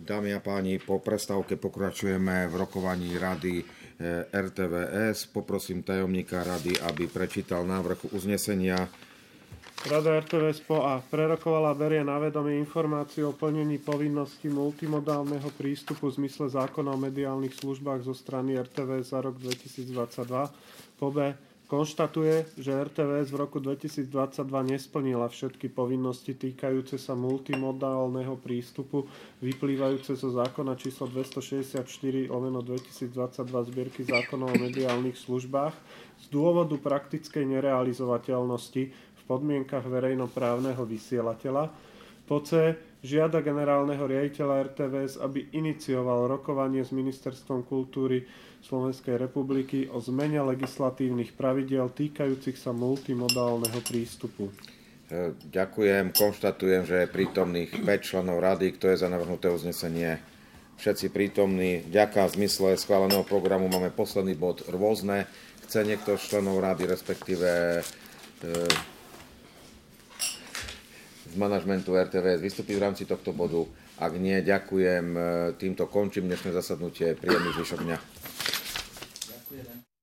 Dámy a páni, po prestávke pokračujeme v rokovaní Rady RTVS. Poprosím tajomníka Rady, aby prečítal návrh uznesenia. Rada RTVS PO.A. prerokovala a berie na vedomie informáciu o plnení povinnosti multimodálneho prístupu v zmysle zákona o mediálnych službách zo strany RTVS za rok 2022. Po B. Konštatuje, že RTVS v roku 2022 nesplnila všetky povinnosti týkajúce sa multimodálneho prístupu vyplývajúce zo zákona číslo 264/2022 zbierky zákonov o mediálnych službách z dôvodu praktickej nerealizovateľnosti v podmienkach verejnoprávneho vysielateľa. Po C. Žiada generálneho riaditeľa RTVS, aby inicioval rokovanie s Ministerstvom kultúry Slovenskej republiky o zmene legislatívnych pravidiel týkajúcich sa multimodálneho prístupu. Ďakujem. Konštatujem, že je prítomných 5 členov rady. Kto je za navrhnuté uznesenie? Všetci prítomní. Ďakujem. V zmysle schváleného programu máme posledný bod rôzne. Chce niekto z členov rady, respektíve z manažmentu RTVS vystúpiť v rámci tohto bodu? Ak nie, ďakujem. Týmto končím dnešné zasadnutie. Príjemný zvyšok dňa.